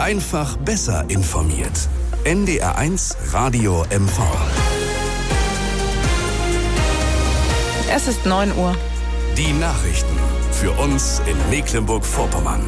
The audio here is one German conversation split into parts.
Einfach besser informiert. NDR1 Radio MV. Es ist 9 Uhr. Die Nachrichten für uns in Mecklenburg-Vorpommern.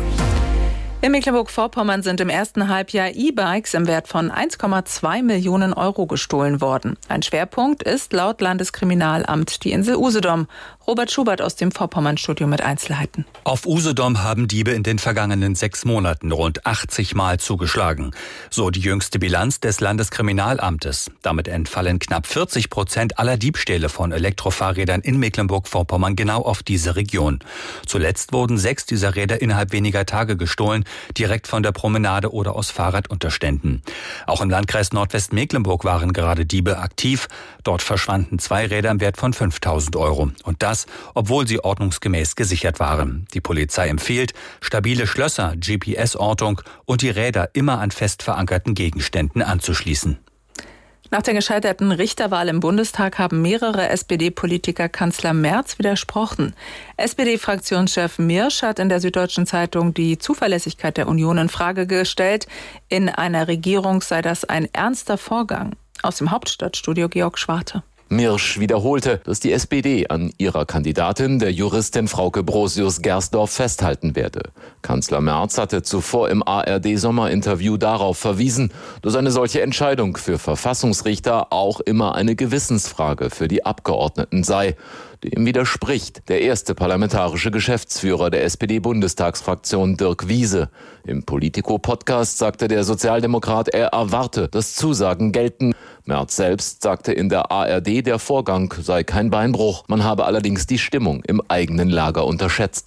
In Mecklenburg-Vorpommern sind im ersten Halbjahr E-Bikes im Wert von 1,2 Millionen Euro gestohlen worden. Ein Schwerpunkt ist laut Landeskriminalamt die Insel Usedom. Robert Schubert aus dem Vorpommern-Studio mit Einzelheiten. Auf Usedom haben Diebe in den vergangenen 6 Monaten rund 80 Mal zugeschlagen. So die jüngste Bilanz des Landeskriminalamtes. Damit entfallen knapp 40% aller Diebstähle von Elektrofahrrädern in Mecklenburg-Vorpommern genau auf diese Region. Zuletzt wurden 6 dieser Räder innerhalb weniger Tage gestohlen, direkt von der Promenade oder aus Fahrradunterständen. Auch im Landkreis Nordwestmecklenburg waren gerade Diebe aktiv. Dort verschwanden 2 Räder im Wert von 5.000 Euro. Und das, obwohl sie ordnungsgemäß gesichert waren. Die Polizei empfiehlt, stabile Schlösser, GPS-Ortung und die Räder immer an fest verankerten Gegenständen anzuschließen. Nach der gescheiterten Richterwahl im Bundestag haben mehrere SPD-Politiker Kanzler Merz widersprochen. SPD-Fraktionschef Mirsch hat in der Süddeutschen Zeitung die Zuverlässigkeit der Union in Frage gestellt. In einer Regierung sei das ein ernster Vorgang. Aus dem Hauptstadtstudio Georg Schwarte. Mirsch wiederholte, dass die SPD an ihrer Kandidatin, der Juristin Frauke Brosius-Gersdorf, festhalten werde. Kanzler Merz hatte zuvor im ARD-Sommerinterview darauf verwiesen, dass eine solche Entscheidung für Verfassungsrichter auch immer eine Gewissensfrage für die Abgeordneten sei. Dem widerspricht der erste parlamentarische Geschäftsführer der SPD-Bundestagsfraktion Dirk Wiese. Im Politico-Podcast sagte der Sozialdemokrat, er erwarte, dass Zusagen gelten. Merz selbst sagte in der ARD, der Vorgang sei kein Beinbruch. Man habe allerdings die Stimmung im eigenen Lager unterschätzt.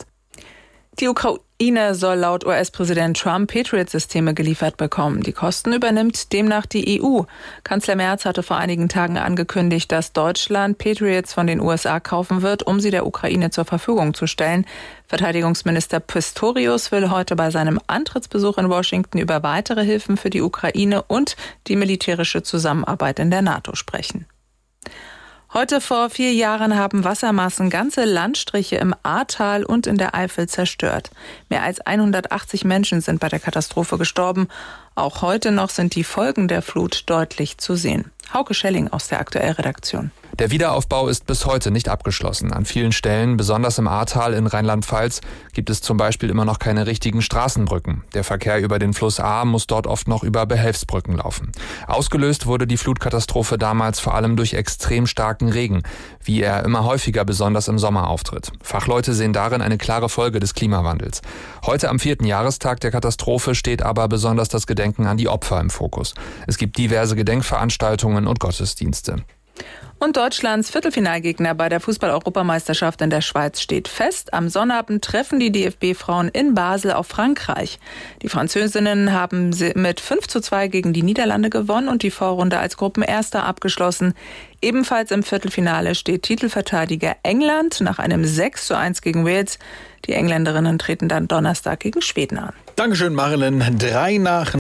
Die Ukraine soll laut US-Präsident Trump Patriot-Systeme geliefert bekommen. Die Kosten übernimmt demnach die EU. Kanzler Merz hatte vor einigen Tagen angekündigt, dass Deutschland Patriots von den USA kaufen wird, um sie der Ukraine zur Verfügung zu stellen. Verteidigungsminister Pistorius will heute bei seinem Antrittsbesuch in Washington über weitere Hilfen für die Ukraine und die militärische Zusammenarbeit in der NATO sprechen. Heute vor 4 Jahren haben Wassermassen ganze Landstriche im Ahrtal und in der Eifel zerstört. Mehr als 180 Menschen sind bei der Katastrophe gestorben. Auch heute noch sind die Folgen der Flut deutlich zu sehen. Hauke Schelling aus der Aktuell-Redaktion. Der Wiederaufbau ist bis heute nicht abgeschlossen. An vielen Stellen, besonders im Ahrtal in Rheinland-Pfalz, gibt es zum Beispiel immer noch keine richtigen Straßenbrücken. Der Verkehr über den Fluss Ahr muss dort oft noch über Behelfsbrücken laufen. Ausgelöst wurde die Flutkatastrophe damals vor allem durch extrem starken Regen, wie er immer häufiger besonders im Sommer auftritt. Fachleute sehen darin eine klare Folge des Klimawandels. Heute am 4. Jahrestag der Katastrophe steht aber besonders das Gedenken an die Opfer im Fokus. Es gibt diverse Gedenkveranstaltungen und Gottesdienste. Und Deutschlands Viertelfinalgegner bei der Fußball-Europameisterschaft in der Schweiz steht fest. Am Sonnabend treffen die DFB-Frauen in Basel auf Frankreich. Die Französinnen haben mit 5:2 gegen die Niederlande gewonnen und die Vorrunde als Gruppenerster abgeschlossen. Ebenfalls im Viertelfinale steht Titelverteidiger England nach einem 6:1 gegen Wales. Die Engländerinnen treten dann Donnerstag gegen Schweden an. Dankeschön, Marilyn. 3 nach